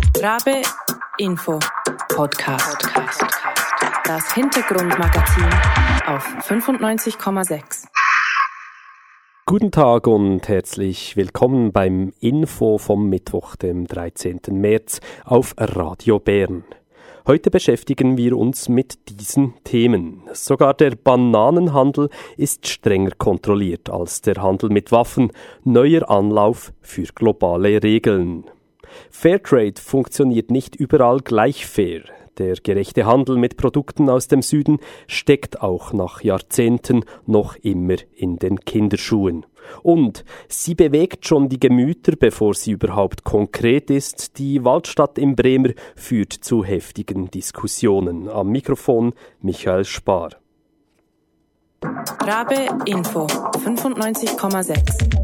Rabe Info Podcast. Das Hintergrundmagazin auf 95,6. Guten Tag und herzlich willkommen beim Info vom Mittwoch, dem 13. März auf Radio Bern. Heute beschäftigen wir uns mit diesen Themen. Sogar der Bananenhandel ist strenger kontrolliert als der Handel mit Waffen. Neuer Anlauf für globale Regeln. Fairtrade funktioniert nicht überall gleich fair. Der gerechte Handel mit Produkten aus dem Süden steckt auch nach Jahrzehnten noch immer in den Kinderschuhen. Und sie bewegt schon die Gemüter, bevor sie überhaupt konkret ist. Die Waldstadt im Bremer führt zu heftigen Diskussionen. Am Mikrofon Michael Spar. Rabe Info 95,6.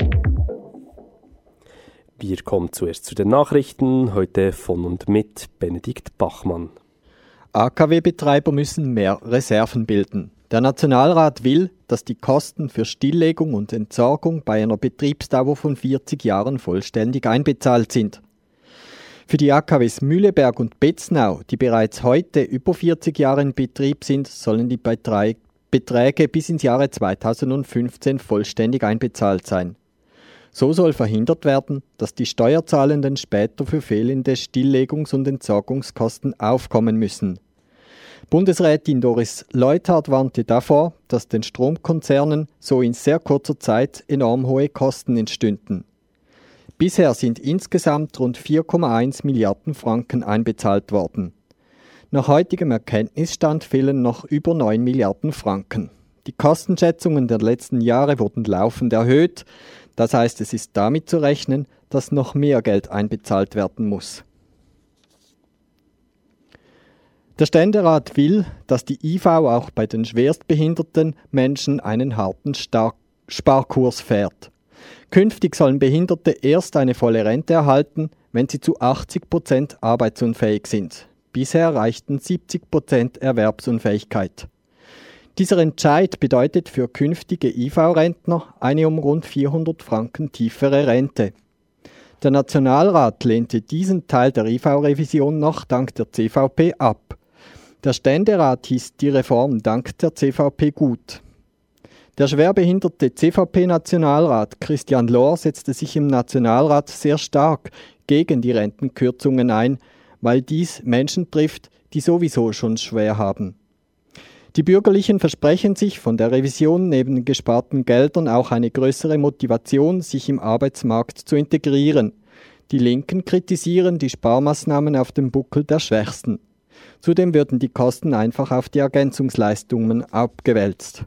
Wir kommen zuerst zu den Nachrichten, heute von und mit Benedikt Bachmann. AKW-Betreiber müssen mehr Reserven bilden. Der Nationalrat will, dass die Kosten für Stilllegung und Entsorgung bei einer Betriebsdauer von 40 Jahren vollständig einbezahlt sind. Für die AKWs Mühleberg und Betznau, die bereits heute über 40 Jahre in Betrieb sind, sollen die Beträge bis ins Jahre 2015 vollständig einbezahlt sein. So soll verhindert werden, dass die Steuerzahlenden später für fehlende Stilllegungs- und Entsorgungskosten aufkommen müssen. Bundesrätin Doris Leuthard warnte davor, dass den Stromkonzernen so in sehr kurzer Zeit enorm hohe Kosten entstünden. Bisher sind insgesamt rund 4,1 Milliarden Franken einbezahlt worden. Nach heutigem Erkenntnisstand fehlen noch über 9 Milliarden Franken. Die Kostenschätzungen der letzten Jahre wurden laufend erhöht. Das heißt, es ist damit zu rechnen, dass noch mehr Geld einbezahlt werden muss. Der Ständerat will, dass die IV auch bei den schwerstbehinderten Menschen einen harten Sparkurs fährt. Künftig sollen Behinderte erst eine volle Rente erhalten, wenn sie zu 80% arbeitsunfähig sind. Bisher reichten 70% Erwerbsunfähigkeit. Dieser Entscheid bedeutet für künftige IV-Rentner eine um rund 400 Franken tiefere Rente. Der Nationalrat lehnte diesen Teil der IV-Revision noch dank der CVP ab. Der Ständerat hieß die Reform dank der CVP gut. Der schwerbehinderte CVP-Nationalrat Christian Lohr setzte sich im Nationalrat sehr stark gegen die Rentenkürzungen ein, weil dies Menschen trifft, die sowieso schon schwer haben. Die Bürgerlichen versprechen sich von der Revision neben gesparten Geldern auch eine größere Motivation, sich im Arbeitsmarkt zu integrieren. Die Linken kritisieren die Sparmaßnahmen auf dem Buckel der Schwächsten. Zudem würden die Kosten einfach auf die Ergänzungsleistungen abgewälzt.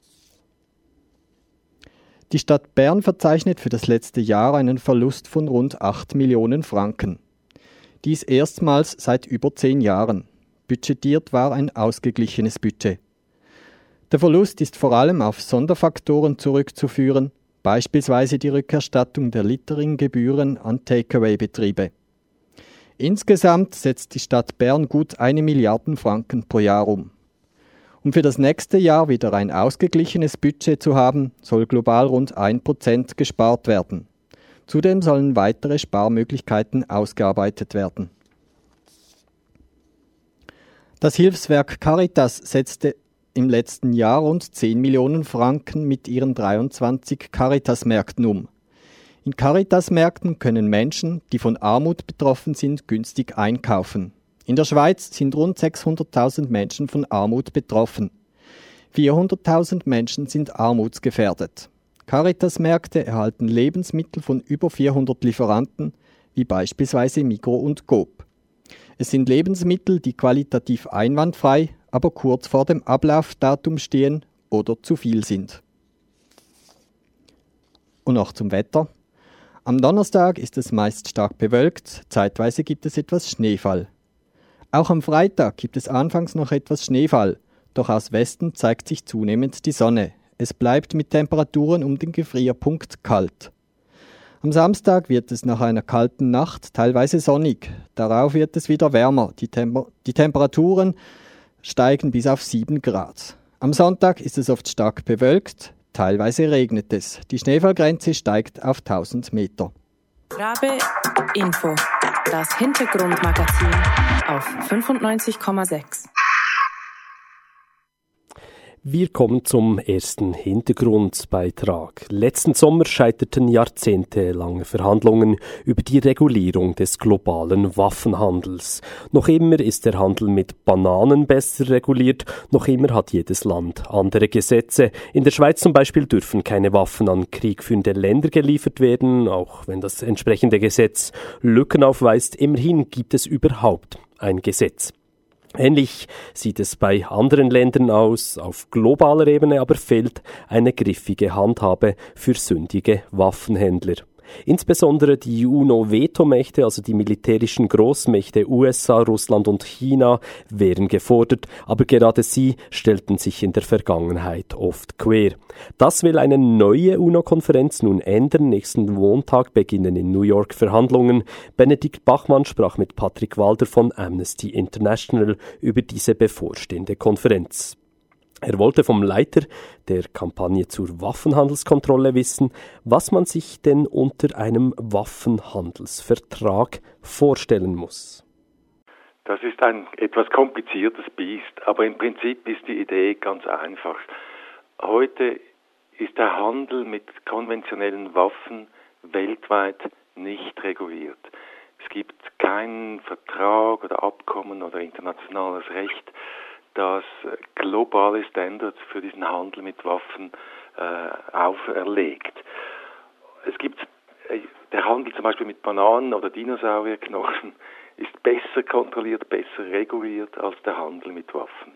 Die Stadt Bern verzeichnet für das letzte Jahr einen Verlust von rund 8 Millionen Franken. Dies erstmals seit über 10 Jahren. Budgetiert war ein ausgeglichenes Budget. Der Verlust ist vor allem auf Sonderfaktoren zurückzuführen, beispielsweise die Rückerstattung der Litering-Gebühren an Takeaway-Betriebe. Insgesamt setzt die Stadt Bern gut 1 Milliarde Franken pro Jahr um. Um für das nächste Jahr wieder ein ausgeglichenes Budget zu haben, soll global rund 1% gespart werden. Zudem sollen weitere Sparmöglichkeiten ausgearbeitet werden. Das Hilfswerk Caritas setzte im letzten Jahr rund 10 Millionen Franken mit ihren 23 Caritas-Märkten um. In Caritas-Märkten können Menschen, die von Armut betroffen sind, günstig einkaufen. In der Schweiz sind rund 600.000 Menschen von Armut betroffen. 400.000 Menschen sind armutsgefährdet. Caritas-Märkte erhalten Lebensmittel von über 400 Lieferanten, wie beispielsweise Migros und Coop. Es sind Lebensmittel, die qualitativ einwandfrei, aber kurz vor dem Ablaufdatum stehen oder zu viel sind. Und noch zum Wetter. Am Donnerstag ist es meist stark bewölkt, zeitweise gibt es etwas Schneefall. Auch am Freitag gibt es anfangs noch etwas Schneefall, doch aus Westen zeigt sich zunehmend die Sonne. Es bleibt mit Temperaturen um den Gefrierpunkt kalt. Am Samstag wird es nach einer kalten Nacht teilweise sonnig. Darauf wird es wieder wärmer. Die Temperaturen steigen bis auf 7 Grad. Am Sonntag ist es oft stark bewölkt, teilweise regnet es. Die Schneefallgrenze steigt auf 1000 Meter. Rabe Info, das Hintergrundmagazin auf 95,6. Wir kommen zum ersten Hintergrundbeitrag. Letzten Sommer scheiterten jahrzehntelange Verhandlungen über die Regulierung des globalen Waffenhandels. Noch immer ist der Handel mit Bananen besser reguliert, noch immer hat jedes Land andere Gesetze. In der Schweiz zum Beispiel dürfen keine Waffen an kriegführende Länder geliefert werden, auch wenn das entsprechende Gesetz Lücken aufweist. Immerhin gibt es überhaupt ein Gesetz. Ähnlich sieht es bei anderen Ländern aus, auf globaler Ebene aber fehlt eine griffige Handhabe für sündige Waffenhändler. Insbesondere die UNO-Vetomächte, also die militärischen Großmächte USA, Russland und China, wären gefordert, aber gerade sie stellten sich in der Vergangenheit oft quer. Das will eine neue UNO-Konferenz nun ändern. Nächsten Montag beginnen in New York Verhandlungen. Benedikt Bachmann sprach mit Patrick Walder von Amnesty International über diese bevorstehende Konferenz. Er wollte vom Leiter der Kampagne zur Waffenhandelskontrolle wissen, was man sich denn unter einem Waffenhandelsvertrag vorstellen muss. Das ist ein etwas kompliziertes Biest, aber im Prinzip ist die Idee ganz einfach. Heute ist der Handel mit konventionellen Waffen weltweit nicht reguliert. Es gibt keinen Vertrag oder Abkommen oder internationales Recht, das globale Standards für diesen Handel mit Waffen auferlegt. Es gibt der Handel zum Beispiel mit Bananen oder Dinosaurierknochen ist besser kontrolliert, besser reguliert als der Handel mit Waffen.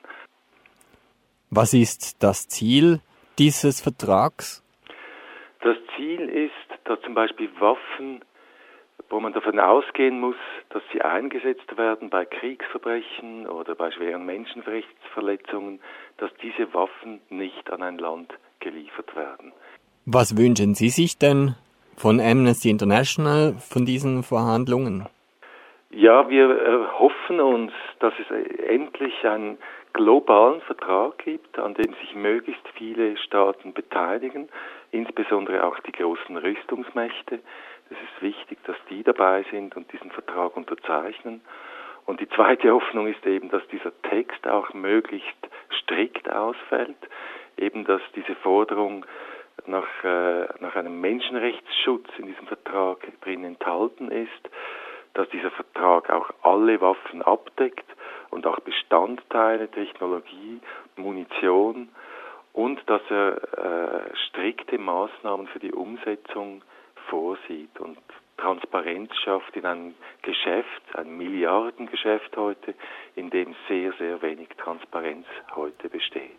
Was ist das Ziel dieses Vertrags? Das Ziel ist, dass zum Beispiel Waffen, wo man davon ausgehen muss, dass sie eingesetzt werden bei Kriegsverbrechen oder bei schweren Menschenrechtsverletzungen, dass diese Waffen nicht an ein Land geliefert werden. Was wünschen Sie sich denn von Amnesty International von diesen Verhandlungen? Ja, wir hoffen uns, dass es endlich einen globalen Vertrag gibt, an dem sich möglichst viele Staaten beteiligen, insbesondere auch die großen Rüstungsmächte. Es ist wichtig, dass die dabei sind und diesen Vertrag unterzeichnen. Und die zweite Hoffnung ist eben, dass dieser Text auch möglichst strikt ausfällt, eben dass diese Forderung nach einem Menschenrechtsschutz in diesem Vertrag drin enthalten ist, dass dieser Vertrag auch alle Waffen abdeckt und auch Bestandteile, Technologie, Munition und dass er strikte Maßnahmen für die Umsetzung vorsieht und Transparenz schafft in einem Geschäft, ein Milliardengeschäft heute, in dem sehr, sehr wenig Transparenz heute besteht.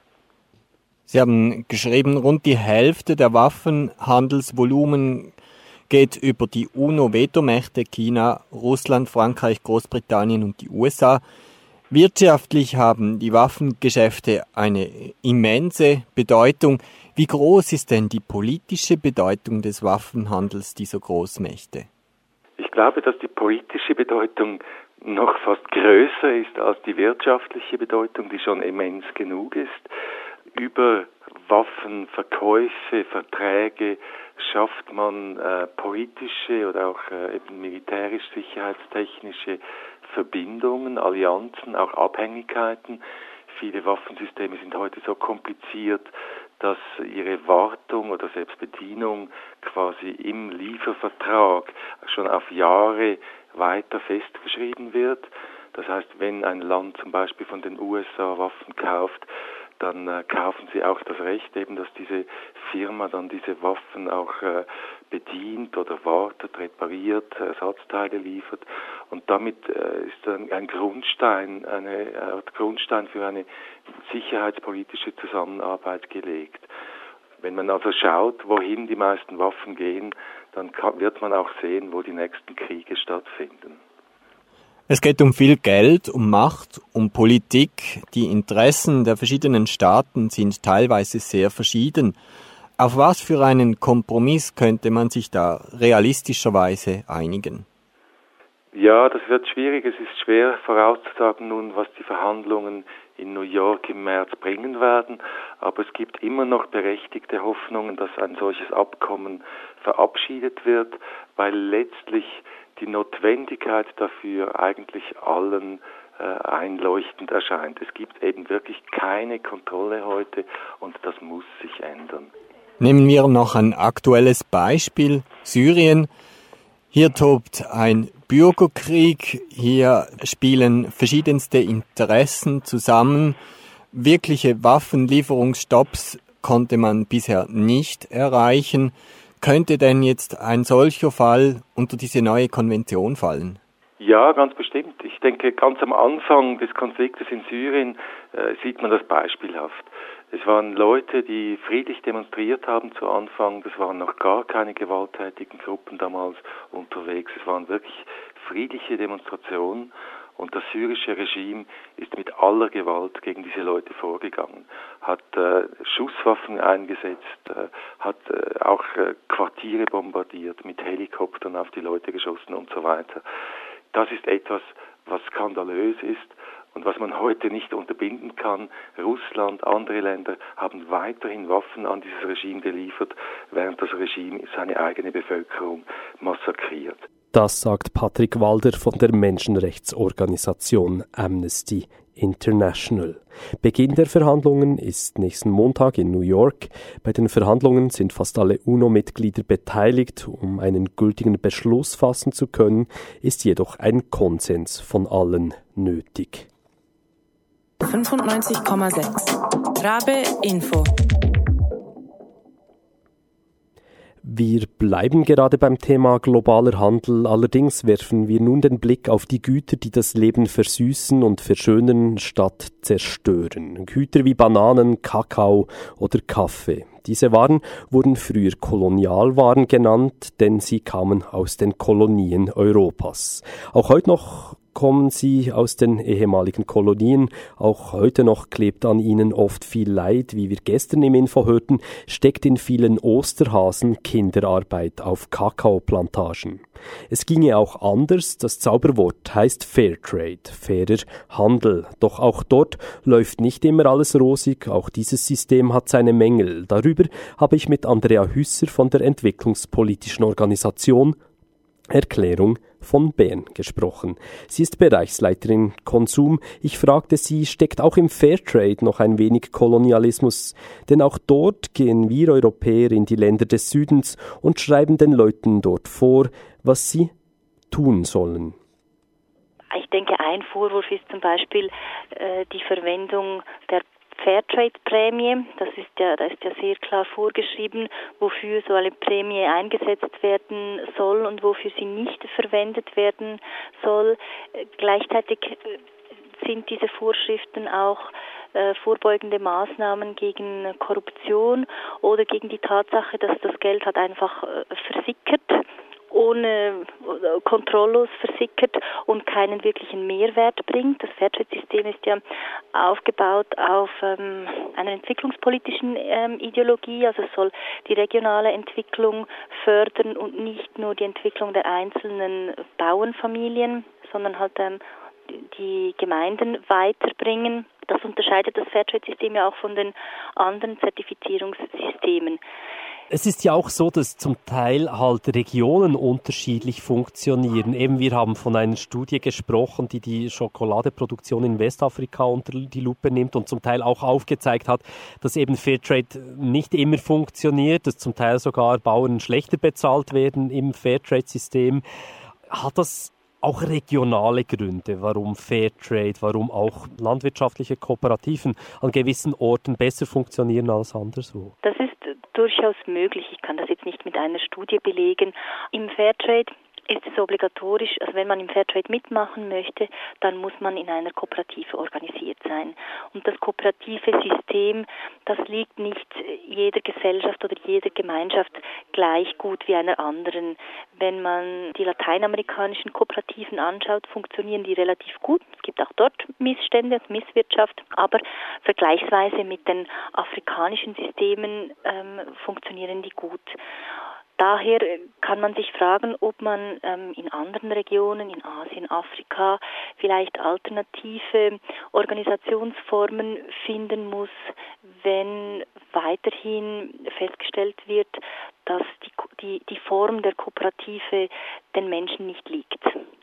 Sie haben geschrieben, rund die Hälfte der Waffenhandelsvolumen geht über die UNO-Vetomächte China, Russland, Frankreich, Großbritannien und die USA. Wirtschaftlich haben die Waffengeschäfte eine immense Bedeutung. Wie groß ist denn die politische Bedeutung des Waffenhandels dieser Großmächte? Ich glaube, dass die politische Bedeutung noch fast größer ist als die wirtschaftliche Bedeutung, die schon immens genug ist. Über Waffenverkäufe, Verträge schafft man politische oder auch eben militärisch-sicherheitstechnische Verbindungen, Allianzen, auch Abhängigkeiten. Viele Waffensysteme sind heute so kompliziert, dass ihre Wartung oder selbst Bedienung quasi im Liefervertrag schon auf Jahre weiter festgeschrieben wird. Das heißt, wenn ein Land zum Beispiel von den USA Waffen kauft, dann kaufen sie auch das Recht, eben, dass diese Firma dann diese Waffen auch bedient oder wartet, repariert, Ersatzteile liefert. Und damit ist ein Grundstein, eine Art Grundstein für eine sicherheitspolitische Zusammenarbeit gelegt. Wenn man also schaut, wohin die meisten Waffen gehen, dann wird man auch sehen, wo die nächsten Kriege stattfinden. Es geht um viel Geld, um Macht, um Politik. Die Interessen der verschiedenen Staaten sind teilweise sehr verschieden. Auf was für einen Kompromiss könnte man sich da realistischerweise einigen? Ja, das wird schwierig. Es ist schwer vorauszusagen nun, was die Verhandlungen in New York im März bringen werden. Aber es gibt immer noch berechtigte Hoffnungen, dass ein solches Abkommen verabschiedet wird, weil letztlich die Notwendigkeit dafür eigentlich allen einleuchtend erscheint. Es gibt eben wirklich keine Kontrolle heute und das muss sich ändern. Nehmen wir noch ein aktuelles Beispiel, Syrien. Hier tobt ein Bürgerkrieg, hier spielen verschiedenste Interessen zusammen. Wirkliche Waffenlieferungsstopps konnte man bisher nicht erreichen. Könnte denn jetzt ein solcher Fall unter diese neue Konvention fallen? Ja, ganz bestimmt. Ich denke, ganz am Anfang des Konfliktes in Syrien sieht man das beispielhaft. Es waren Leute, die friedlich demonstriert haben zu Anfang. Das waren noch gar keine gewalttätigen Gruppen damals unterwegs. Es waren wirklich friedliche Demonstrationen. Und das syrische Regime ist mit aller Gewalt gegen diese Leute vorgegangen, hat Schusswaffen eingesetzt, hat auch Quartiere bombardiert, mit Helikoptern auf die Leute geschossen und so weiter. Das ist etwas, was skandalös ist und was man heute nicht unterbinden kann. Russland, andere Länder haben weiterhin Waffen an dieses Regime geliefert, während das Regime seine eigene Bevölkerung massakriert. Das sagt Patrick Walder von der Menschenrechtsorganisation Amnesty International. Beginn der Verhandlungen ist nächsten Montag in New York. Bei den Verhandlungen sind fast alle UNO-Mitglieder beteiligt. Um einen gültigen Beschluss fassen zu können, ist jedoch ein Konsens von allen nötig. 95,6 Rabe Info. Wir bleiben gerade beim Thema globaler Handel, allerdings werfen wir nun den Blick auf die Güter, die das Leben versüßen und verschönern statt zerstören. Güter wie Bananen, Kakao oder Kaffee. Diese Waren wurden früher Kolonialwaren genannt, denn sie kamen aus den Kolonien Europas. Auch heute noch kommen sie aus den ehemaligen Kolonien. Auch heute noch klebt an ihnen oft viel Leid. Wie wir gestern im Info hörten, steckt in vielen Osterhasen Kinderarbeit auf Kakaoplantagen. Es ginge auch anders. Das Zauberwort heißt Fairtrade, fairer Handel. Doch auch dort läuft nicht immer alles rosig. Auch dieses System hat seine Mängel. Darüber habe ich mit Andrea Hüsser von der entwicklungspolitischen Organisation Erklärung von Bern gesprochen. Sie ist Bereichsleiterin Konsum. Ich fragte sie, steckt auch im Fairtrade noch ein wenig Kolonialismus? Denn auch dort gehen wir Europäer in die Länder des Südens und schreiben den Leuten dort vor, was sie tun sollen. Ich denke, ein Vorwurf ist zum Beispiel die Verwendung der Fairtrade-Prämie, da ist ja sehr klar vorgeschrieben, wofür so eine Prämie eingesetzt werden soll und wofür sie nicht verwendet werden soll. Gleichzeitig sind diese Vorschriften auch vorbeugende Maßnahmen gegen Korruption oder gegen die Tatsache, dass das Geld halt einfach versickert, ohne kontrolllos versickert und keinen wirklichen Mehrwert bringt. Das Fairtrade-System ist ja aufgebaut auf einer entwicklungspolitischen Ideologie, also es soll die regionale Entwicklung fördern und nicht nur die Entwicklung der einzelnen Bauernfamilien, sondern halt die Gemeinden weiterbringen. Das unterscheidet das Fairtrade-System ja auch von den anderen Zertifizierungssystemen. Es ist ja auch so, dass zum Teil halt Regionen unterschiedlich funktionieren. Eben, wir haben von einer Studie gesprochen, die die Schokoladeproduktion in Westafrika unter die Lupe nimmt und zum Teil auch aufgezeigt hat, dass eben Fairtrade nicht immer funktioniert, dass zum Teil sogar Bauern schlechter bezahlt werden im Fairtrade-System. Hat das auch regionale Gründe, warum Fairtrade, warum auch landwirtschaftliche Kooperativen an gewissen Orten besser funktionieren als anderswo? Das ist durchaus möglich. Ich kann das jetzt nicht mit einer Studie belegen. Im Fairtrade ist es obligatorisch, also wenn man im Fairtrade mitmachen möchte, dann muss man in einer Kooperative organisiert sein. Und das kooperative System, das liegt nicht jeder Gesellschaft oder jeder Gemeinschaft gleich gut wie einer anderen. Wenn man die lateinamerikanischen Kooperativen anschaut, funktionieren die relativ gut. Es gibt auch dort Missstände und Misswirtschaft, aber vergleichsweise mit den afrikanischen Systemen funktionieren die gut. daher kann man sich fragen, ob man in anderen Regionen, in Asien, Afrika, vielleicht alternative Organisationsformen finden muss, wenn weiterhin festgestellt wird, dass die Form der Kooperative den Menschen nicht liegt.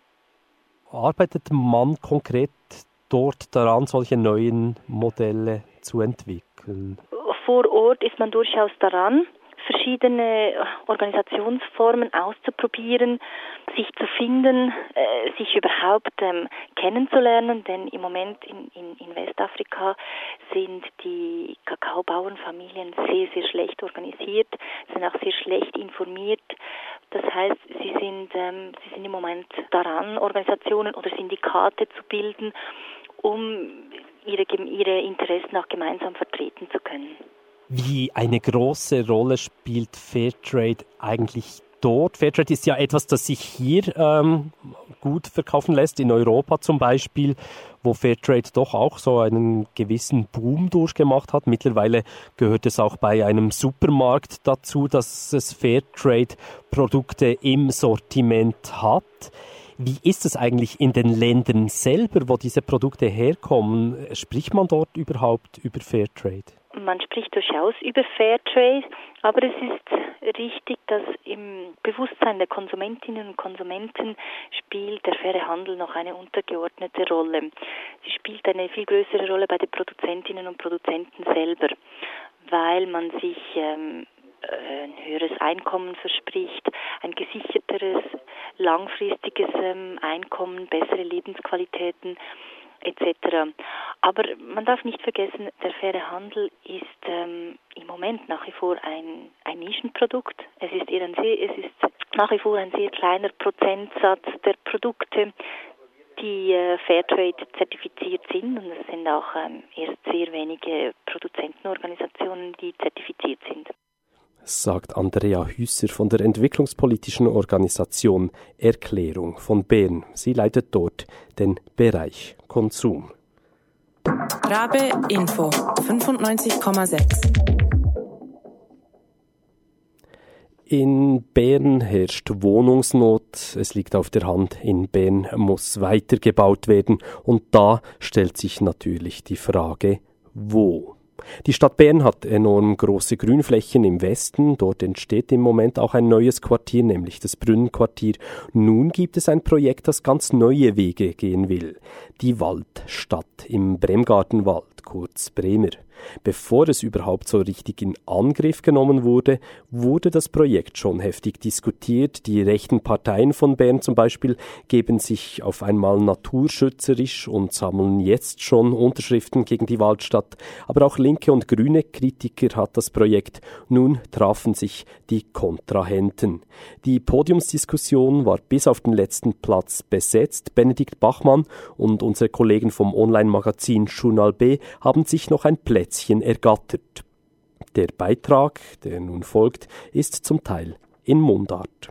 Arbeitet man konkret dort daran, solche neuen Modelle zu entwickeln? Vor Ort ist man durchaus daran, verschiedene Organisationsformen auszuprobieren, sich zu finden, sich überhaupt kennenzulernen, denn im Moment in Westafrika sind die Kakaobauernfamilien sehr, sehr schlecht organisiert, sind auch sehr schlecht informiert. Das heißt, sie sind im Moment daran, Organisationen oder Syndikate zu bilden, um ihre Interessen auch gemeinsam vertreten zu können. Wie eine große Rolle spielt Fairtrade eigentlich dort? Fairtrade ist ja etwas, das sich hier gut verkaufen lässt, in Europa zum Beispiel, wo Fairtrade doch auch so einen gewissen Boom durchgemacht hat. Mittlerweile gehört es auch bei einem Supermarkt dazu, dass es Fairtrade-Produkte im Sortiment hat. Wie ist es eigentlich in den Ländern selber, wo diese Produkte herkommen? Spricht man dort überhaupt über Fairtrade? Man spricht durchaus über Fairtrade, aber es ist richtig, dass im Bewusstsein der Konsumentinnen und Konsumenten spielt der faire Handel noch eine untergeordnete Rolle. Sie spielt eine viel größere Rolle bei den Produzentinnen und Produzenten selber, weil man sich ein höheres Einkommen verspricht, ein gesicherteres, langfristiges Einkommen, bessere Lebensqualitäten etc. Aber man darf nicht vergessen, der faire Handel ist im Moment nach wie vor ein Nischenprodukt. Es ist nach wie vor ein sehr kleiner Prozentsatz der Produkte, die Fairtrade zertifiziert sind, und es sind auch erst sehr wenige Produzentenorganisationen, die zertifiziert sind. Sagt Andrea Hüsser von der entwicklungspolitischen Organisation Erklärung von Bern. Sie leitet dort den Bereich Konsum. Rabe Info 95,6. In Bern herrscht Wohnungsnot. Es liegt auf der Hand, in Bern muss weitergebaut werden. Und da stellt sich natürlich die Frage, wo? Die Stadt Bern hat enorm große Grünflächen im Westen. Dort entsteht im Moment auch ein neues Quartier, nämlich das Brünnenquartier. Nun gibt es ein Projekt, das ganz neue Wege gehen will. Die Waldstadt im Bremgartenwald, kurz Bremer. Bevor es überhaupt so richtig in Angriff genommen wurde, wurde das Projekt schon heftig diskutiert. Die rechten Parteien von Bern zum Beispiel geben sich auf einmal naturschützerisch und sammeln jetzt schon Unterschriften gegen die Waldstadt. Aber auch linke und grüne Kritiker hat das Projekt. Nun trafen sich die Kontrahenten. Die Podiumsdiskussion war bis auf den letzten Platz besetzt. Benedikt Bachmann und unsere Kollegen vom Online-Magazin Journal B haben sich noch ein Plätzchen ergattert. Der Beitrag, der nun folgt, ist zum Teil in Mundart.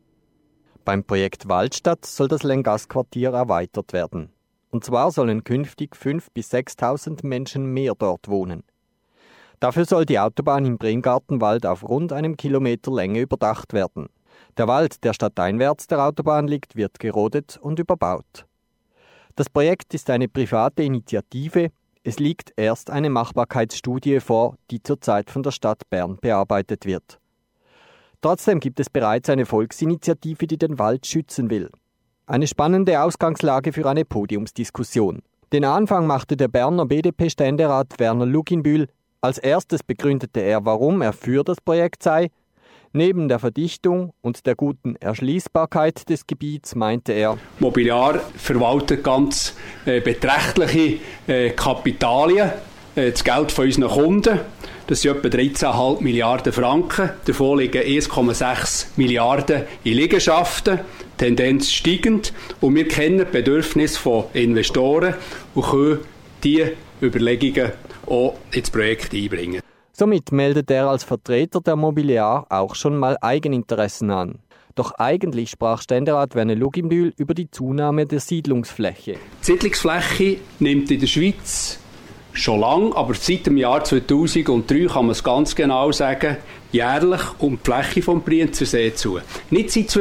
Beim Projekt Waldstadt soll das Lengas-Quartier erweitert werden. Und zwar sollen künftig 5.000 bis 6.000 Menschen mehr dort wohnen. Dafür soll die Autobahn im Bremgartenwald auf rund 1 Kilometer Länge überdacht werden. Der Wald, der stadteinwärts der Autobahn liegt, wird gerodet und überbaut. Das Projekt ist eine private Initiative. Es liegt erst eine Machbarkeitsstudie vor, die zurzeit von der Stadt Bern bearbeitet wird. Trotzdem gibt es bereits eine Volksinitiative, die den Wald schützen will. Eine spannende Ausgangslage für eine Podiumsdiskussion. Den Anfang machte der Berner BDP-Ständerat Werner Luginbühl. Als erstes begründete er, warum er für das Projekt sei. Neben der Verdichtung und der guten Erschließbarkeit des Gebiets meinte er: Mobiliar verwaltet ganz beträchtliche Kapitalien, das Geld von unseren Kunden. Das sind etwa 13,5 Milliarden Franken. Davon liegen 1,6 Milliarden in Liegenschaften, Tendenz steigend. Und wir kennen die Bedürfnisse von Investoren und können diese Überlegungen auch ins Projekt einbringen. Somit meldet er als Vertreter der Mobiliar auch schon mal Eigeninteressen an. Doch eigentlich sprach Ständerat Werner Luginbühl über die Zunahme der Siedlungsfläche. Die Siedlungsfläche nimmt in der Schweiz schon lange, aber seit dem Jahr 2003 kann man es ganz genau sagen, jährlich um die Fläche vom Brienzersee zu. Nicht seit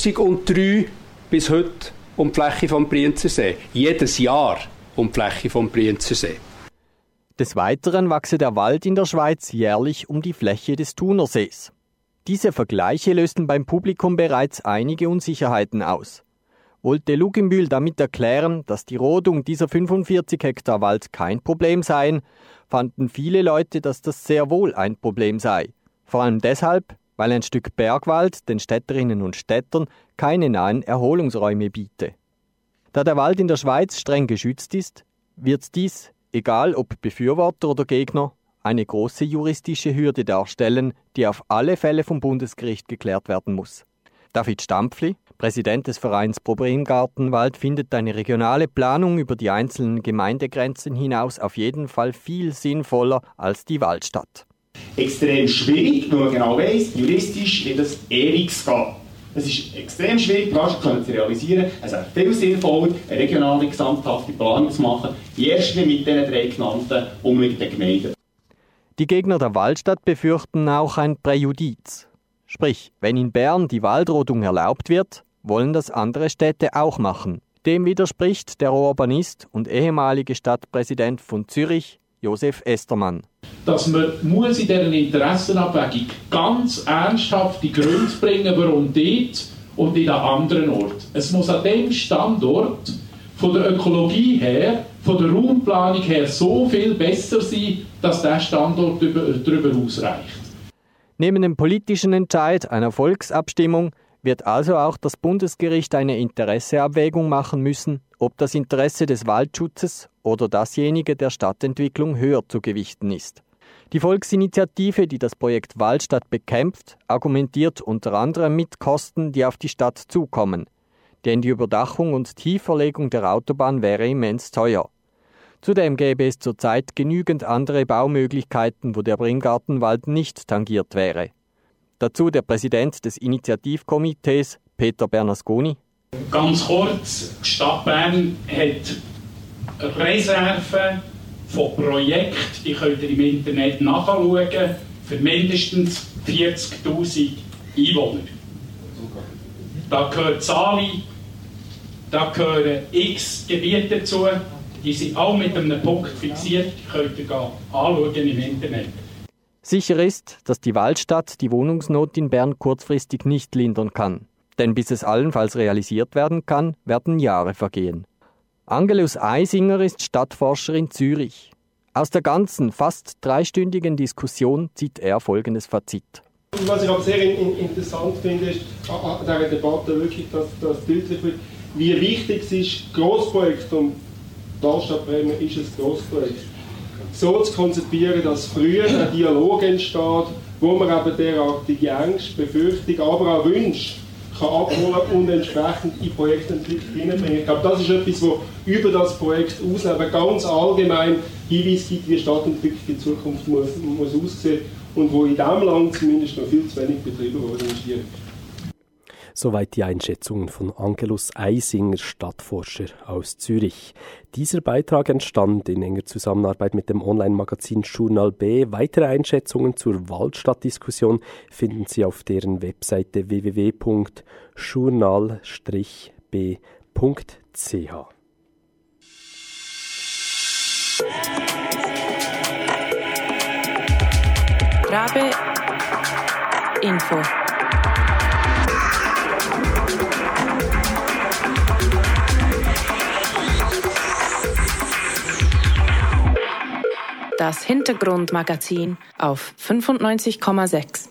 2003 bis heute um die Fläche vom Brienzersee. Jedes Jahr um die Fläche vom Brienzersee. Des Weiteren wachse der Wald in der Schweiz jährlich um die Fläche des Thunersees. Diese Vergleiche lösten beim Publikum bereits einige Unsicherheiten aus. Wollte Luginbühl damit erklären, dass die Rodung dieser 45 Hektar Wald kein Problem seien, fanden viele Leute, dass das sehr wohl ein Problem sei. Vor allem deshalb, weil ein Stück Bergwald den Städterinnen und Städtern keine nahen Erholungsräume biete. Da der Wald in der Schweiz streng geschützt ist, wird dies, egal ob Befürworter oder Gegner, eine große juristische Hürde darstellen, die auf alle Fälle vom Bundesgericht geklärt werden muss. David Stampfli, Präsident des Vereins Pro Bremgartenwald, findet eine regionale Planung über die einzelnen Gemeindegrenzen hinaus auf jeden Fall viel sinnvoller als die Waldstadt. Extrem schwierig, weil man genau weiss, juristisch wird das ewig gehen. Es ist extrem schwierig, die zu realisieren. Es ist viel sinnvoller, eine regionale, gesamthafte Planung zu machen, die erste mit diesen 3 genannten umliegenden Gemeinden. Die Gegner der Waldstadt befürchten auch ein Präjudiz. Sprich, wenn in Bern die Waldrodung erlaubt wird, wollen das andere Städte auch machen. Dem widerspricht der Urbanist und ehemalige Stadtpräsident von Zürich, Josef Estermann. Dass man muss in dieser Interessenabwägung ganz ernsthafte Gründe bringen, warum dort und in einem anderen Ort. Es muss an dem Standort von der Ökologie her, von der Raumplanung her so viel besser sein, dass der Standort darüber ausreicht. Neben dem politischen Entscheid einer Volksabstimmung wird also auch das Bundesgericht eine Interesseabwägung machen müssen, ob das Interesse des Waldschutzes oder dasjenige der Stadtentwicklung höher zu gewichten ist. Die Volksinitiative, die das Projekt Waldstadt bekämpft, argumentiert unter anderem mit Kosten, die auf die Stadt zukommen. Denn die Überdachung und Tieferlegung der Autobahn wäre immens teuer. Zudem gäbe es zurzeit genügend andere Baumöglichkeiten, wo der Bremgartenwald nicht tangiert wäre. Dazu der Präsident des Initiativkomitees, Peter Bernasconi. Ganz kurz, die Stadt Bern hat Reserven von Projekten, die könnt ihr im Internet nachschauen, für mindestens 40'000 Einwohner. Da gehört Sali, da gehören x Gebiete dazu, die sind alle mit einem Punkt fixiert, könnt ihr anschauen im Internet. Sicher ist, dass die Waldstadt die Wohnungsnot in Bern kurzfristig nicht lindern kann. Denn bis es allenfalls realisiert werden kann, werden Jahre vergehen. Angelus Eisinger ist Stadtforscher in Zürich. Aus der ganzen, fast 3-stündigen Diskussion zieht er folgendes Fazit. Was ich aber sehr interessant finde, ist an dieser Debatte wirklich, dass deutlich wird, wie wichtig es ist, Grossprojekt, und die Waldstadt Bremen ist ein Grossprojekt, so zu konzipieren, dass früher ein Dialog entsteht, wo man eben derartige Ängste, Befürchtungen, aber auch Wünsche kann abholen und entsprechend in Projektentwicklung hineinbringen. Ich glaube, das ist etwas, was über das Projekt ausleben ganz allgemein Hinweis gibt, wie Stadtentwicklung in Zukunft muss aussehen und wo in diesem Land zumindest noch viel zu wenig betrieben worden ist. Soweit die Einschätzungen von Angelus Eisinger, Stadtforscher aus Zürich. Dieser Beitrag entstand in enger Zusammenarbeit mit dem Online-Magazin Journal B. Weitere Einschätzungen zur Waldstadtdiskussion finden Sie auf deren Webseite www.journal-b.ch. Rabe Info. Das Hintergrundmagazin auf 95,6.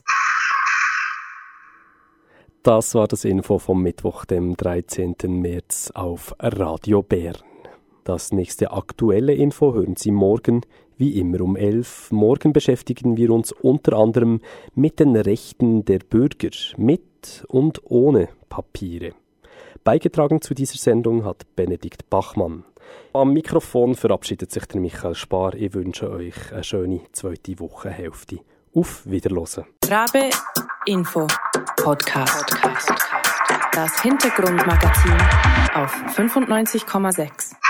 Das war das Info vom Mittwoch, dem 13. März auf Radio Bern. Das nächste aktuelle Info hören Sie morgen, wie immer um 11. Morgen beschäftigen wir uns unter anderem mit den Rechten der Bürger, mit und ohne Papiere. Beigetragen zu dieser Sendung hat Benedikt Bachmann. Am Mikrofon verabschiedet sich der Michael Spar. Ich wünsche euch eine schöne zweite Wochenhälfte. Auf Wiederhören. Rabe Info Podcast. Das Hintergrundmagazin auf 95,6.